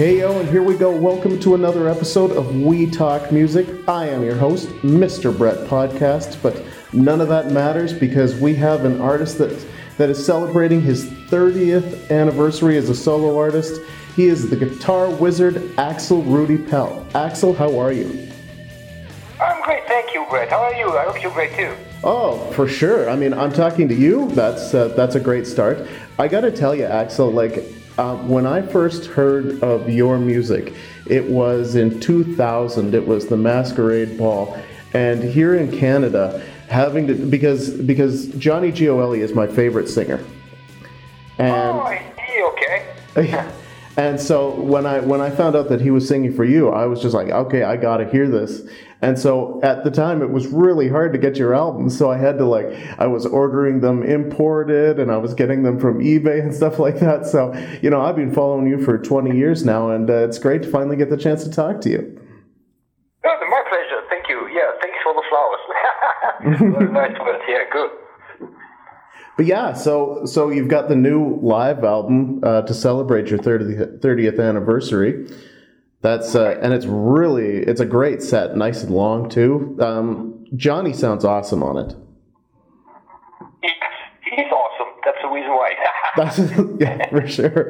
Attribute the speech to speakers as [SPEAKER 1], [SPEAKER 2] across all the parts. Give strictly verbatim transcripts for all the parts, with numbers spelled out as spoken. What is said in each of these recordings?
[SPEAKER 1] Hey yo, and here we go. Welcome to another episode of We Talk Music. I am your host, Mister Brett Podcast, but none of that matters because we have an artist that that is celebrating his thirtieth anniversary as a solo artist. He is the guitar wizard, Axel Rudy Pell. Axel, how are you?
[SPEAKER 2] I'm great, thank you, Brett. How are you? I hope you're great too.
[SPEAKER 1] Oh, for sure. I mean, I'm talking to you. That's uh, that's a great start. I gotta tell you, Axel, like, Uh, when I first heard of your music, it was in two thousand. It was the Masquerade Ball, and here in Canada, having to because because Johnny Gioeli is my favorite singer. And,
[SPEAKER 2] oh, I see. Okay.
[SPEAKER 1] And so when I when I found out that he was singing for you, I was just like, okay, I gotta hear this. And so at the time, it was really hard to get your album, so I had to like, I was ordering them imported, and I was getting them from eBay and stuff like that. So, you know, I've been following you for twenty years now, and uh, it's great to finally get the chance to talk to you.
[SPEAKER 2] Oh, my pleasure. Thank you. Yeah, thanks for the flowers. Nice words. Yeah, good.
[SPEAKER 1] But yeah, so so you've got the new live album uh, to celebrate your thirtieth anniversary. That's uh, and it's really it's a great set, nice and long too. Um, Johnny sounds awesome on it.
[SPEAKER 2] Yes, he's awesome. That's the reason why.
[SPEAKER 1] That's, yeah, for sure.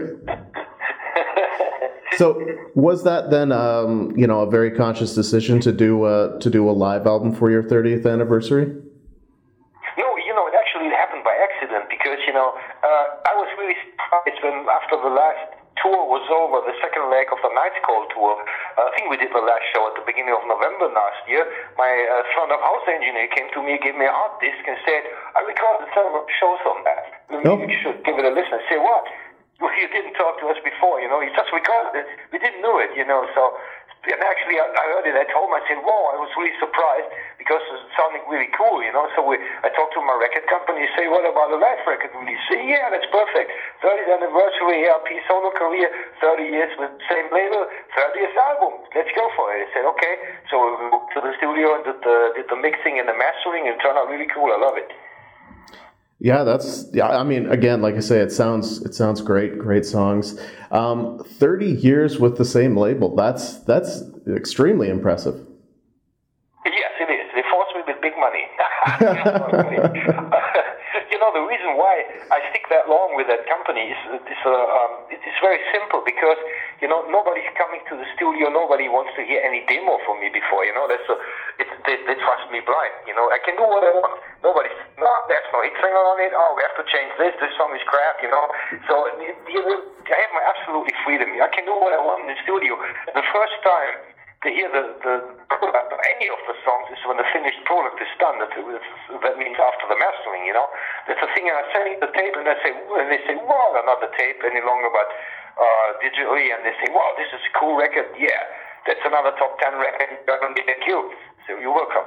[SPEAKER 1] So was that then, um, you know, a very conscious decision to do uh, to do a live album for your thirtieth anniversary?
[SPEAKER 2] No, you know, it actually happened by accident because you know uh, I was really surprised when after the last tour was over, the second leg of the Night's Call tour. Uh, I think we did the last show at the beginning of November last year. My uh, son of house engineer came to me, gave me an art disc, and said, "I recorded several shows on that.
[SPEAKER 1] Oh.
[SPEAKER 2] You should give it a listen." I say, "What? Well, you didn't talk to us before, you know. You just recorded it. We didn't know it, you know." So, and actually, I, I heard it at home. I said, "Wow!" I was really surprised because it sounded really cool, you know. So we, I talked to my record company. Say, "What about a live record release?" Say, "Yeah, that's perfect. thirtieth anniversary, A R P solo career, thirty years with the same label, thirtieth album. Let's go for it." I said, "Okay." So we went to the studio and did the did the mixing and the mastering, and it turned out really cool. I love it.
[SPEAKER 1] Yeah, that's yeah. I mean, again, like I say, it sounds it sounds great, great songs. Um, Thirty years with the same label. That's that's extremely impressive.
[SPEAKER 2] Yes, it is. They forced me with big money. You know, the reason why I stick that long with that company is is uh, um, it's very simple because you know nobody's coming to the studio. Nobody wants to hear any demo from me before. You know, that's a, it, they, they trust me blind. You know, I can do what I want. Nobody's no, there's no hit singer on it. Oh, we have to change this. This song is crap. You know, so you know, I have my absolutely freedom. I can do what I want in the studio. The first time to hear the, the product of any of the songs is when the finished product is done. That, that means after the mastering, you know. That's the thing. I'm sending the tape, and I say, and they say, "Wow, not the tape any longer, but uh, digitally." And they say, "Wow, this is a cool record." Yeah, that's another top ten record. Thank you. So you're welcome.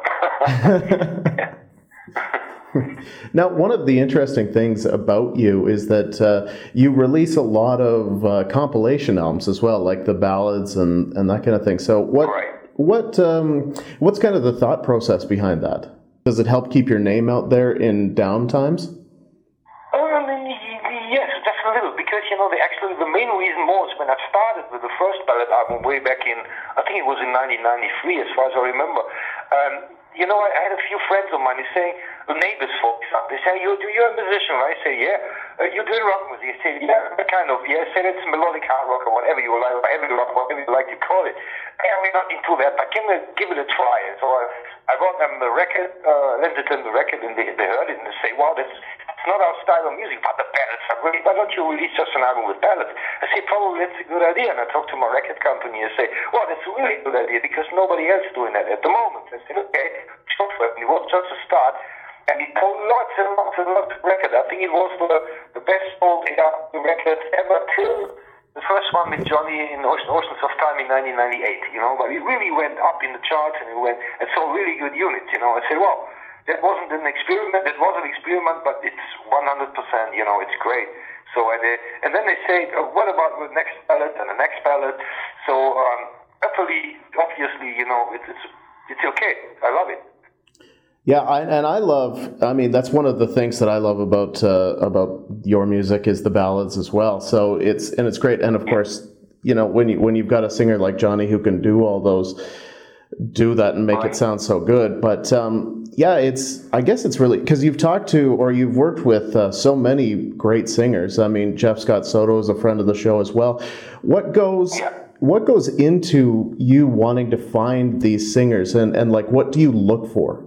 [SPEAKER 1] Now, one of the interesting things about you is that uh, you release a lot of uh, compilation albums as well, like the ballads and, and that kind of thing. So, what
[SPEAKER 2] right.
[SPEAKER 1] what um, what's kind of the thought process behind that? Does it help keep your name out there in down times?
[SPEAKER 2] Um, yes, just a little, because you know, the actually the main reason was when I started with the first ballad album way back in, I think it was in nineteen ninety-three, as far as I remember. Um, You know, I had a few friends of mine who say, neighbors for example, they say, you, you're a musician, right? I say, yeah. Uh, you do rock music? I say, yeah, kind of, yeah. I say, it's melodic hard rock or whatever you like, whatever you, whatever you like to call it. Hey, I'm not into that, but give it, give it a try. And so I, I brought them the record, uh, lent it them the record, and they, they heard it, and they say, wow, that's it's not our style of music, but the ballads are great. Why don't you release just an album with ballads? I say, probably that's a good idea. And I talk to my record company and say, well, that's a really good idea because nobody else is doing that at the moment. I said, okay, short for it. It was just a start. And it sold lots and lots and lots of records. I think it was the, the best sold record ever till the first one with Johnny in Ocean, Oceans of Time in nineteen ninety-eight, you know. But it really went up in the charts and it went and sold really good units, you know. I said, well, that wasn't an experiment. That was an experiment, but it's one hundred percent, you know, it's great. So, and, they, and then they say, oh, what about the next ballad and the next ballad? So, um, utterly, obviously, you know, it, it's it's okay. I love it.
[SPEAKER 1] Yeah, I, and I love. I mean, that's one of the things that I love about uh, about your music is the ballads as well. So it's and it's great. And of course, you know, when you when you've got a singer like Johnny who can do all those, do that and make
[SPEAKER 2] right.
[SPEAKER 1] it sound so good. But um, yeah, it's I guess it's really because you've talked to or you've worked with uh, so many great singers. I mean, Jeff Scott Soto is a friend of the show as well. What goes
[SPEAKER 2] Yeah.
[SPEAKER 1] what goes into you wanting to find these singers, and, and like what do you look for?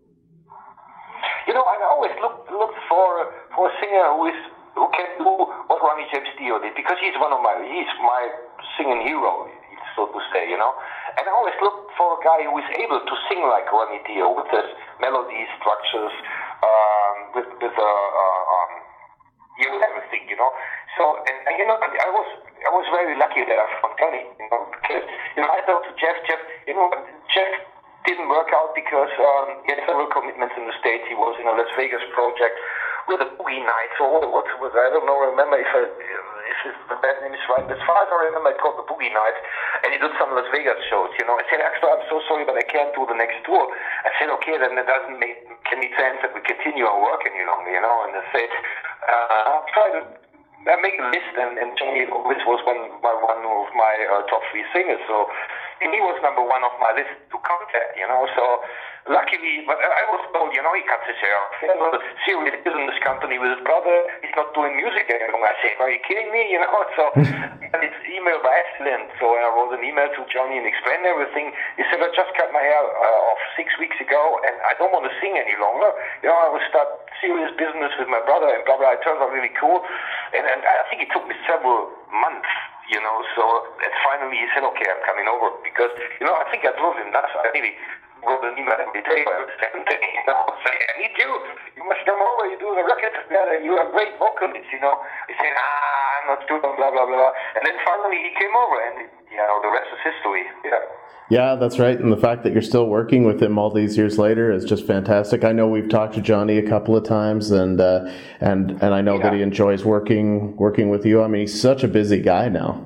[SPEAKER 2] You know, I always look look for for a singer who is who can do what Ronnie James Dio did, because he's one of my he's my singing hero, so to say, you know. And I always look for a guy who is able to sing like Ronnie Dio with his melodies, structures, um, with with uh, uh, um, you know, everything, you know. So and, and you know, I was I was very lucky that I found Johnny, you know, because you know I thought to Jeff, Jeff, you know, Jeff didn't work out because um, he had several commitments in the States. He was in a Las Vegas project with a Boogie Nights, or what was I don't know, remember if, I, if the band name is right. As far as I remember, it called the Boogie Nights, and he did some Las Vegas shows, you know. I said, Axel, I'm so sorry, but I can't do the next tour. I said, okay, then it doesn't make any sense that we continue our work any longer, you know. And I said, uh, I'll try to I make a list, and, and Johnny Lewis was one, my, one of my uh, top three singers, so and he was number one of my list to contact, you know. So luckily, but I was told, you know, he cuts his hair off. He has a serious business company with his brother. He's not doing music anymore. I said, are you kidding me? You know, so and it's email by accident. So I wrote an email to Johnny and explained everything. He said, I just cut my hair uh, off six weeks ago, and I don't want to sing any longer. You know, I will start serious business with my brother, and blah, blah. It turns out really cool. And, and I think it took me several months, you know, so and finally he said, okay, I'm coming over, because, you know, I think I drove him nuts. I really wrote an email every day, I was saying, you know, saying, I need you, you must come over, you're doing a record together, you are great vocalists, you know. He said, ah, I'm not doing blah, blah, blah. And then finally he came over, and, you know, the rest is history, yeah.
[SPEAKER 1] Yeah, that's right. And the fact that you're still working with him all these years later is just fantastic. I know we've talked to Johnny a couple of times, and uh, and and I know yeah. that he enjoys working working with you. I mean, he's such a busy guy now.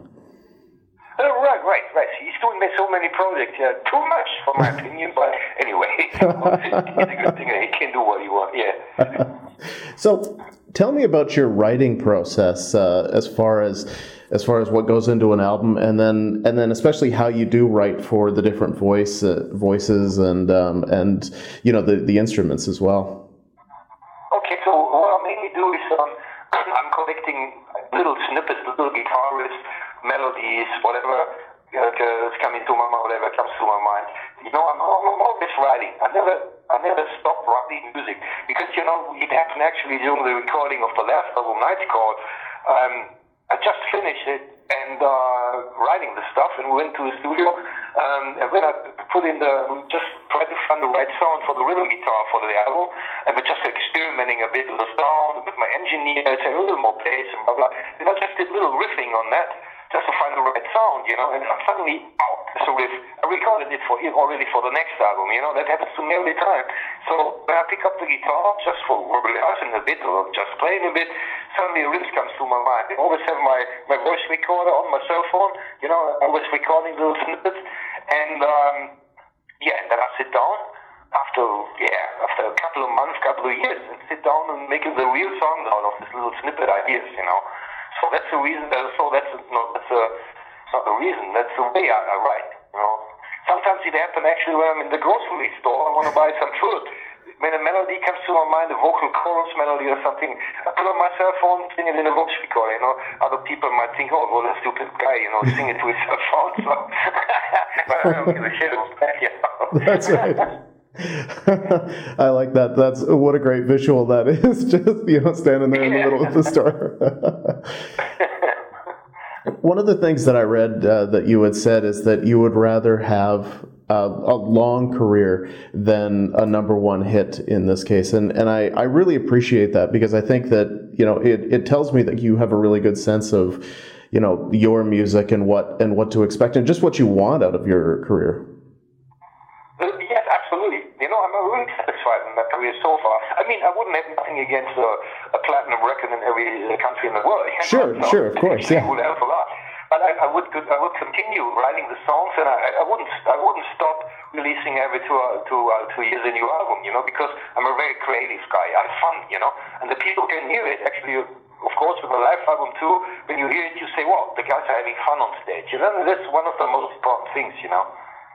[SPEAKER 2] Uh, right, right, right. He's doing so many projects. Yeah, too much, for my opinion. But anyway, he's a good singer. He can do what he wants. Yeah.
[SPEAKER 1] So, tell me about your writing process, uh, as far as. as far as what goes into an album, and then and then especially how you do write for the different voice uh, voices and um, and you know the, the instruments as well.
[SPEAKER 2] Okay, so what I mainly do is um, I'm collecting little snippets, little guitar riffs, melodies, whatever uh, is coming to my mind, whatever comes to my mind. You know, I'm, I'm always writing. I never I never stop writing music, because you know it happened actually during the recording of the last album, Night Call. Um, I just finished it and uh, writing the stuff, and we went to the studio. Um, and when I put in the, we just tried to find the right sound for the rhythm guitar for the album, and we're just experimenting a bit with the sound with my engineer, a little more bass and blah blah. And I just did little riffing on that, just to find the right sound, you know. And I'm suddenly out. So with I recorded it for already for the next album, you know. That happens to me every time. So when I pick up the guitar just for rehearsing a bit or just playing a bit, suddenly a riff comes to my mind. I always have my, my voice recorder on my cell phone, you know. I was recording little snippets, and um, yeah, and then I sit down after yeah after a couple of months, couple of years, and sit down and make the real song out of this little snippet ideas, you know. So that's the reason. That, so that's no, that's a not the reason. That's the way I, I write. You know, sometimes it happens actually when I'm in the grocery store. I want to buy some food. When a melody comes to my mind, a vocal chorus melody or something, I put on my cell phone, sing it in a voice recorder. You know, other people might think, "Oh, what a stupid guy," you know, sing it to his cell phone. So, but I don't give a shit about that. You know?
[SPEAKER 1] That's right. I like that. That's what a great visual that is. Just, you know, standing there in the middle of the store. One of the things that I read uh, that you had said is that you would rather have uh, a long career than a number one hit in this case. And and I, I really appreciate that, because I think that, you know, it, it tells me that you have a really good sense of, you know, your music and what and what to expect and just what you want out of your career.
[SPEAKER 2] Yes, absolutely. You know, I'm really satisfied with my career so far. I mean, I wouldn't have nothing against a, a platinum record in every country in the world.
[SPEAKER 1] Sure,
[SPEAKER 2] so,
[SPEAKER 1] sure, of course, yeah.
[SPEAKER 2] It would help a lot. But I, I would I would continue writing the songs, and I, I wouldn't I wouldn't stop releasing every two uh, two uh, two years a new album. You know, because I'm a very creative guy. I'm fun. You know, and the people can hear it actually of course, with a live album too, when you hear it, you say, wow, the guys are having fun on stage. You know, that's one of the most important things, you know.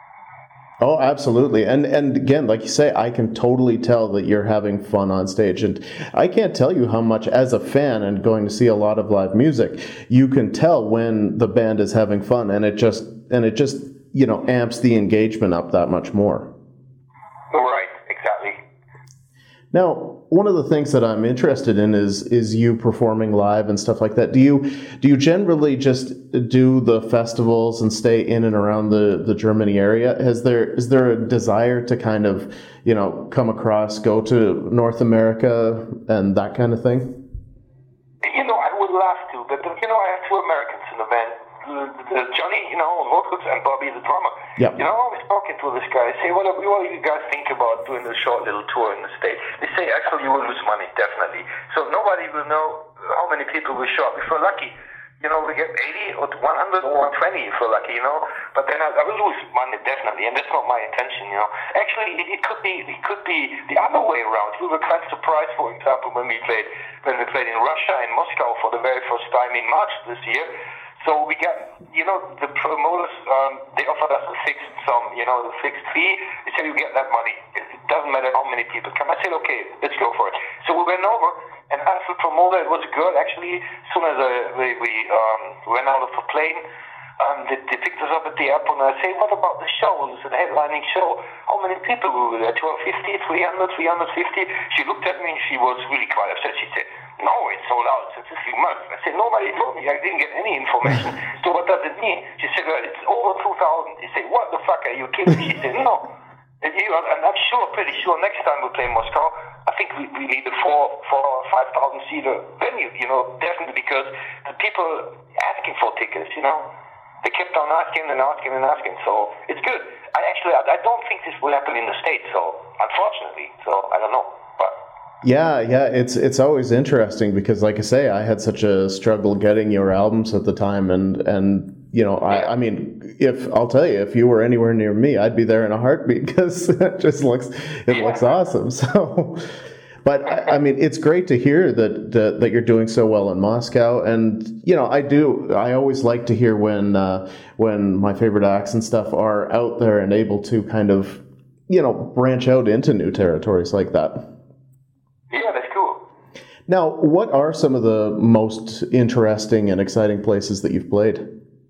[SPEAKER 1] Oh, absolutely. And and again, like you say, I can totally tell that you're having fun on stage. And I can't tell you how much, as a fan and going to see a lot of live music, you can tell when the band is having fun, and it just and it just, you know, amps the engagement up that much more.
[SPEAKER 2] Right, exactly.
[SPEAKER 1] Now, one of the things that I'm interested in is is you performing live and stuff like that. Do you do you generally just do the festivals and stay in and around the, the Germany area? Has there is there a desire to kind of, you know, come across, go to North America and that kind of thing?
[SPEAKER 2] You know, I would love to, but you know, I have two Americans in the band. Uh, Johnny, you know, on vocals, and Bobby, the drummer.
[SPEAKER 1] Yep.
[SPEAKER 2] You know, I was talking to this guy. I say, what, what do you guys think about doing a short little tour in the States? They say, actually, you will lose money, definitely. So nobody will know how many people will show up. If we're lucky, you know, we get eighty or one hundred or one hundred twenty if we're lucky, you know. But then I, I will lose money, definitely, and that's not my intention, you know. Actually, it, it could be it could be the other way around. We were quite surprised, for example, when we played when we played in Russia, in Moscow, for the very first time in March this year. So we got, you know, the promoters, um, they offered us a fixed sum, you know, the fixed fee. They said, you get that money. It doesn't matter how many people come. I said, okay, let's go for it. So we went over, and as a promoter, it was a girl, actually, as soon as uh, we, we um, went out of the plane, um, they, they picked us up at the airport, and I said, what about the show? It was a headlining show. How many people were there? two hundred fifty, three hundred, three hundred fifty? She looked at me, and she was really quite upset. She said, no, it's sold out since a few months. I said, nobody told me. I didn't get any information. So what does it mean? She said, well, it's over two thousand. He said, what the fuck, are you kidding me? She said, no. And, you, and I'm sure, pretty sure, next time we play Moscow, I think we, we need a four, four or five thousand seater venue, you know, definitely, because the people asking for tickets, you know. They kept on asking and asking and asking, so it's good. I actually, I, I don't think this will happen in the States, so unfortunately, so I don't know, but...
[SPEAKER 1] Yeah, yeah, it's it's always interesting because, like I say, I had such a struggle getting your albums at the time, and and you know, I, I mean, if I'll tell you, if you were anywhere near me, I'd be there in a heartbeat because it just looks it yeah. looks awesome. So, but I, I mean, it's great to hear that, that that you're doing so well in Moscow, and you know, I do. I always like to hear when uh, when my favorite acts and stuff are out there and able to kind of, you know, branch out into new territories like that.
[SPEAKER 2] Yeah, that's cool.
[SPEAKER 1] Now, what are some of the most interesting and exciting places that you've played?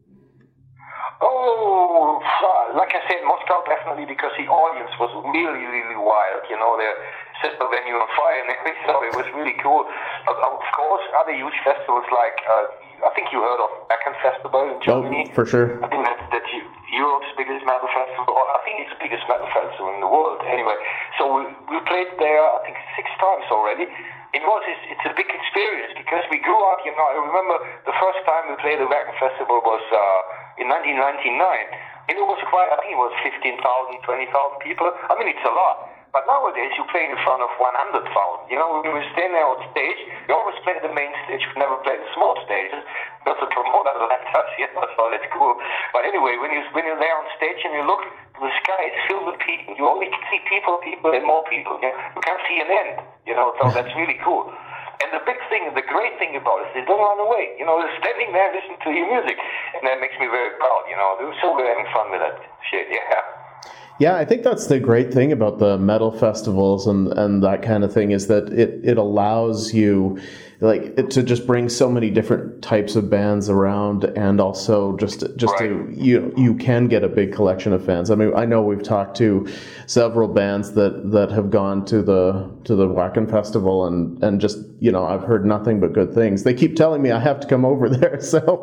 [SPEAKER 2] Oh, like I said, Moscow definitely, because the audience was really, really wild. You know, they set the venue on fire and everything, so it was really cool. But of course, other huge festivals like, uh, I think you heard of Wacken Festival in Germany.
[SPEAKER 1] Oh, for sure.
[SPEAKER 2] I think that's, that's Europe's biggest metal festival, or I think it's the biggest metal festival in the world. Anyway, so we, we played there, I think, six times already. It was, it's, it's a big experience because we grew up, you know, I remember the first time we played the Wacken Festival was uh, in nineteen ninety-nine. And it was quite, I think it was fifteen thousand, twenty thousand people. I mean, it's a lot. But nowadays, you play in front of one hundred thousand. You know, when we stand there on stage, we always play the main stage. We never play the small stages because the promoter left us, you know, so that's cool. But anyway, when, you, when you're there on stage and you look, the sky is filled with people. You only see people, people, and more people. You, you can't see an end, you know, so that's really cool. And the big thing, the great thing about it is they don't run away. You know, they're standing there listening to your music. And that makes me very proud, you know. They're so good having fun with that shit, yeah.
[SPEAKER 1] Yeah, I think that's the great thing about the metal festivals and, and that kind of thing is that it, it allows you like it, to just bring so many different types of bands around, and also just just right. to you you can get a big collection of fans. I mean, I know we've talked to several bands that, that have gone to the to the Wacken Festival and, and just you know I've heard nothing but good things. They keep telling me I have to come over there, so.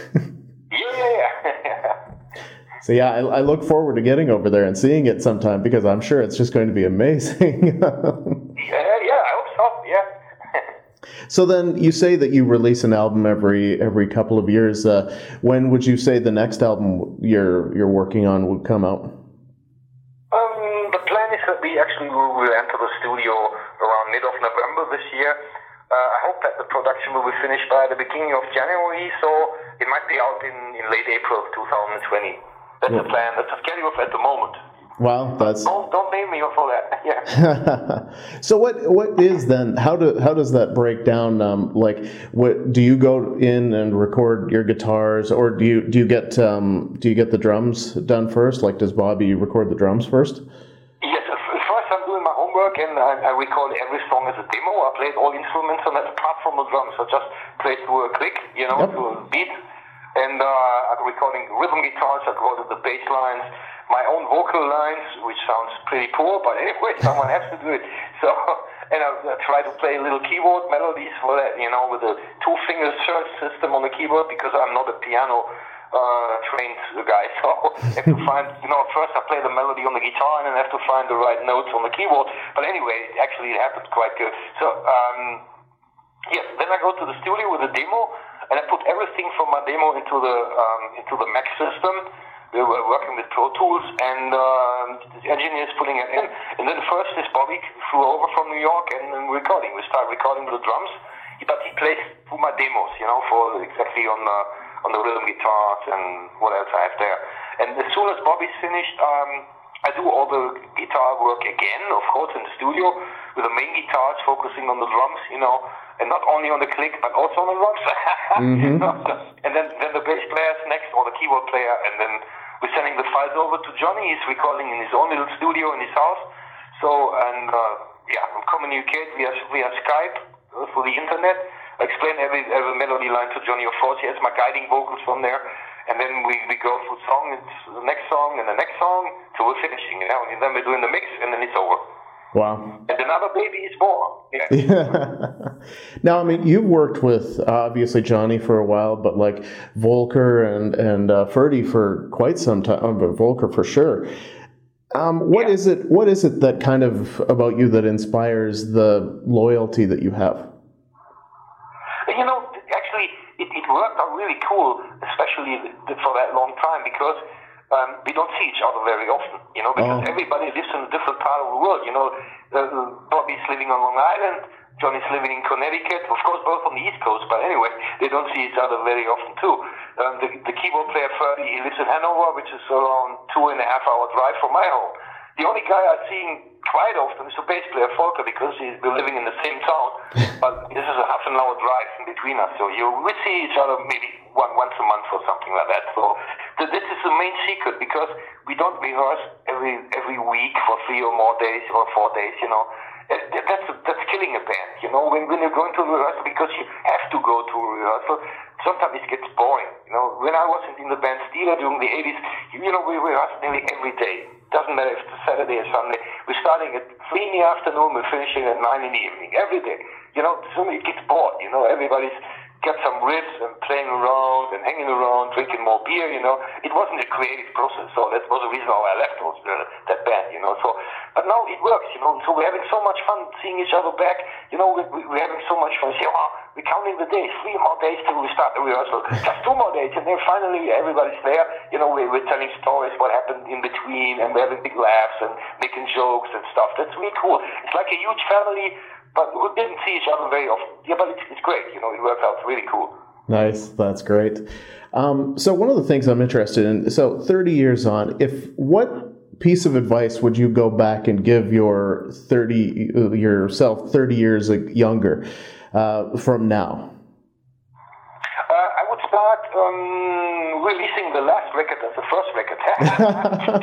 [SPEAKER 1] So yeah, I, I look forward to getting over there and seeing it sometime because I'm sure it's just going to be amazing.
[SPEAKER 2] yeah, yeah, I hope so. Yeah.
[SPEAKER 1] So then you say that you release an album every every couple of years. Uh, when would you say the next album you're you're working on would come out?
[SPEAKER 2] Um, the plan is that we actually will, will enter the studio around mid of November this year. Uh, I hope that the production will be finished by the beginning of January, so it might be out in, in late April twenty twenty. That's yeah. the plan. That's the schedule at the moment.
[SPEAKER 1] Well, that's...
[SPEAKER 2] Don't, don't blame me for that. yeah.
[SPEAKER 1] So what what is then? How do how does that break down? Um, like, what do you go in and record your guitars, or do you do you get um, do you get the drums done first? Like, does Bobby record the drums first?
[SPEAKER 2] Yes. First, I'm doing my homework, and I, I record every song as a demo. I played all instruments, and that's apart from the drums. I just played to a click, you know,
[SPEAKER 1] Yep.
[SPEAKER 2] to a beat. And uh, I'm recording rhythm guitars, I recorded the bass lines, my own vocal lines, which sounds pretty poor, but anyway, someone has to do it. So, and I, I try to play little keyboard melodies for that, you know, with a two-finger search system on the keyboard, because I'm not a piano uh, trained guy. So I have to find, you know, first I play the melody on the guitar, and then I have to find the right notes on the keyboard. But anyway, actually it happened quite good. So, um, yes, then I go to the studio with a demo, and I put everything from my demo into the um, into the Mac system. We were working with Pro Tools, and uh, the engineer is putting it in. And then first this Bobby flew over from New York, and then recording. We started recording with the drums, but he plays through my demos, you know, for exactly on the on the rhythm guitars and what else I have there. And as soon as Bobby's finished, um, I do all the guitar work again, of course, in the studio with the main guitars focusing on the drums, you know. And not only on the click, but also on the drums.
[SPEAKER 1] Mm-hmm.
[SPEAKER 2] And then, then the bass player's next, or the keyboard player, and then we're sending the files over to Johnny. He's recording in his own little studio in his house. So, and uh, yeah, we communicate via via Skype uh, through the internet. I explain every every melody line to Johnny. Of course, he has my guiding vocals from there. And then we, we go through song, it's the next song, and the next song, so we're finishing, you know. And then we're doing the mix, and then it's over.
[SPEAKER 1] Wow.
[SPEAKER 2] And another baby is born. Yeah.
[SPEAKER 1] Yeah. Now, I mean, you've worked with uh, obviously Johnny for a while, but like Volker and and uh, Ferdy for quite some time. Uh, but Volker for sure. Um, what
[SPEAKER 2] Yeah.
[SPEAKER 1] is it? What is it that kind of about you that inspires the loyalty that you have?
[SPEAKER 2] You know, actually, it, it worked out really cool, especially for that long time, because um, we don't see each other very often, you know, because
[SPEAKER 1] Oh.
[SPEAKER 2] everybody lives in a different part of the world, you know. Uh, Bobby's living on Long Island, Johnny's living in Connecticut, of course, both on the East Coast, but anyway, they don't see each other very often, too. Um, the, the keyboard player, Ferdy, he lives in Hanover, which is around two and a half hour drive from my home. The only guy I've seen quite often is the bass player, Volker, because he's been living in the same town, but this is a half an hour drive in between us, so you we see each other maybe one, once a month or something like that. So th- this is the main secret, because we don't rehearse every every week for three or more days or four days, you know. Uh, That's that's killing a band, you know. When when you're going to rehearsal, because you have to go to rehearsal, sometimes it gets boring, you know. When I was in the band Steeler during the eighties, you know, we rehearsed nearly every day. Doesn't matter if it's Saturday or Sunday. We're starting at three in the afternoon, we're finishing at nine in the evening, every day. You know, soon it gets bored, you know. Everybody's got some riffs and playing around and hanging around, drinking more beer, you know. It wasn't a creative process, so that was the reason why I left those, uh, that band, you know. So, but now it works, you know. So we're having so much fun seeing each other back, you know. We're, we're having so much fun. Say, oh, we're counting the days, three more days till we start the rehearsal, just two more days, and then finally everybody's there. You know, we're, we're telling stories, what happened in between, and we're having big laughs and making jokes and stuff. That's really cool. It's like a huge family. But we didn't see each other very often. Yeah, but it's, it's great. You know, it worked out really cool.
[SPEAKER 1] Nice. That's great. Um, so one of the things I'm interested in, so thirty years on, if what piece of advice would you go back and give your thirty yourself thirty years younger uh, from now?
[SPEAKER 2] Uh, I would start um, releasing the last record as the first record.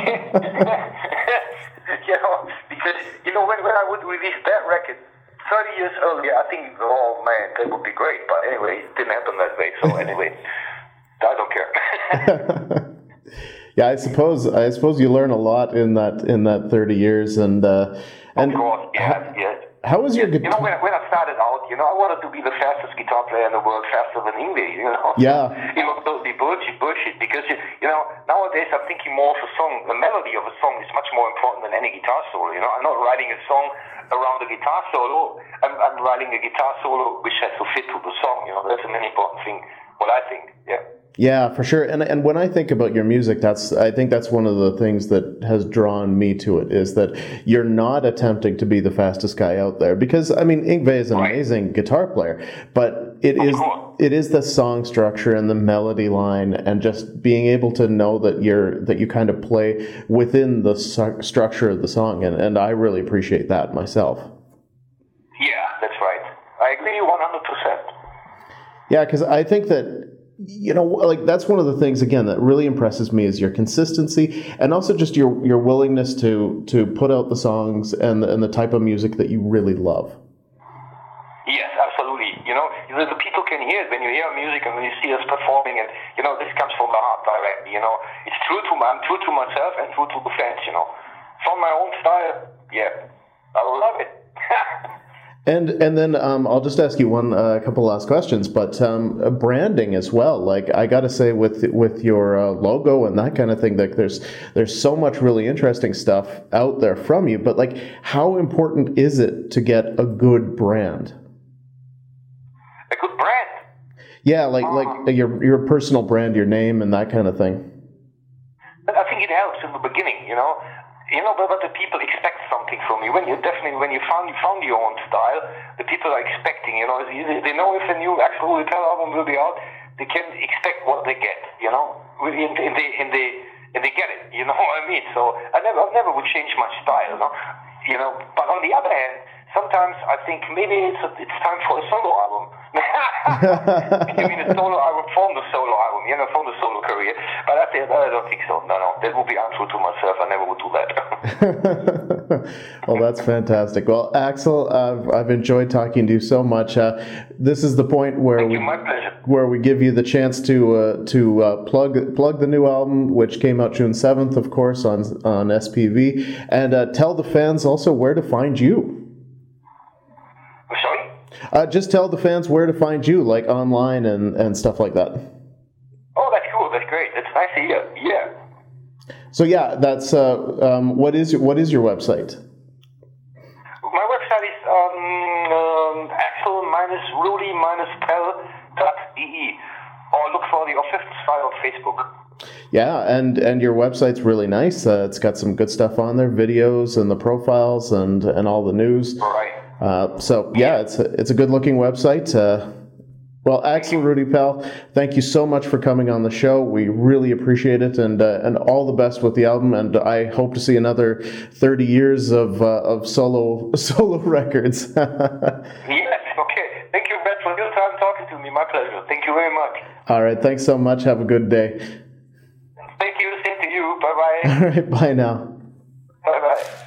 [SPEAKER 2] You know, because, you know, when, when I would release that record, thirty years earlier, I think, oh man, that would be great. But anyway, it didn't happen that way. So anyway, I don't care.
[SPEAKER 1] Yeah, I suppose I suppose you learn a lot in that in that thirty years, and uh, and
[SPEAKER 2] of course, yeah, yeah.
[SPEAKER 1] How was your guitar?
[SPEAKER 2] You know, when, when I started out, you know, I wanted to be the fastest guitar player in the world, faster than Yngwie, you know.
[SPEAKER 1] Yeah.
[SPEAKER 2] It was totally bullshit, bullshit, because, you, you know, nowadays I'm thinking more of a song, the melody of a song is much more important than any guitar solo, you know. I'm not writing a song around the guitar solo, I'm, I'm writing a guitar solo which has to fit to the song, you know. That's an important thing, what I think, yeah.
[SPEAKER 1] Yeah, for sure. And and when I think about your music, that's I think that's one of the things that has drawn me to it, is that you're not attempting to be the fastest guy out there. Because I mean, Yngwie is an
[SPEAKER 2] right.
[SPEAKER 1] amazing guitar player, but it
[SPEAKER 2] of
[SPEAKER 1] is
[SPEAKER 2] course.
[SPEAKER 1] it is the song structure and the melody line, and just being able to know that you're that you kind of play within the su- structure of the song, and, and I really appreciate that myself.
[SPEAKER 2] Yeah, that's right. I agree one hundred percent.
[SPEAKER 1] Yeah, because I think that, you know, like that's one of the things again that really impresses me is your consistency, and also just your your willingness to to put out the songs and the, and the type of music that you really love.
[SPEAKER 2] Yes, absolutely. You know, the, the people can hear it when you hear music and when you see us performing, and you know, this comes from the heart directly. You know, it's true to I'm true to myself and true to the fans. You know, from my own style. Yeah, I love it.
[SPEAKER 1] And and then um, I'll just ask you one a uh, couple last questions, but um, branding as well. Like I got to say, with with your uh, logo and that kind of thing, like there's there's so much really interesting stuff out there from you. But like, how important is it to get a good brand?
[SPEAKER 2] A good brand?
[SPEAKER 1] Yeah, like um, like your your personal brand, your name, and that kind of thing.
[SPEAKER 2] I think it helps in the beginning, you know. You know, but, but the people expect something from you. When you definitely, when you found you found your own style, the people are expecting. You know, they know if a new Axel Rudi Pell album will be out, they can expect what they get. You know, in the in the in the and they get it. You know what I mean? So I never, I never would change my style. No? You know, but on the other hand, sometimes I think maybe it's a, it's time for a solo album. You mean a solo album from the solo album, you know, from the solo career? But I, think, I don't think so. No, no, that would be untrue to myself. I never would do that.
[SPEAKER 1] Well, that's fantastic. Well, Axel, uh, I've enjoyed talking to you so much. Uh, this is the point where
[SPEAKER 2] Thank
[SPEAKER 1] we
[SPEAKER 2] you, my pleasure.
[SPEAKER 1] where we give you the chance to uh, to uh, plug plug the new album, which came out June seventh, of course, on on S P V, and uh, tell the fans also where to find you.
[SPEAKER 2] Sorry?
[SPEAKER 1] Uh, just tell the fans where to find you, like online and, and stuff like that.
[SPEAKER 2] Oh, that's cool. That's great. That's nice to hear. Yeah.
[SPEAKER 1] So yeah, that's uh, um, what is what is your website?
[SPEAKER 2] My website is um, um, Axel Rudi Pell dot D E, or look for the official site on Facebook.
[SPEAKER 1] Yeah, and, and your website's really nice. Uh, it's got some good stuff on there, videos and the profiles and, and all the news.
[SPEAKER 2] Right.
[SPEAKER 1] Uh, so yeah, it's a, it's a good looking website. Uh, well, Axel Rudi Pell, thank you so much for coming on the show. We really appreciate it, and uh, and all the best with the album. And I hope to see another thirty years of uh, of solo solo records.
[SPEAKER 2] Yes. Okay. Thank you, Ben, for your time talking to me. My pleasure. Thank you very much.
[SPEAKER 1] All right. Thanks so much. Have a good day.
[SPEAKER 2] Thank you. Same to you. Bye bye.
[SPEAKER 1] All right. Bye now.
[SPEAKER 2] Bye bye.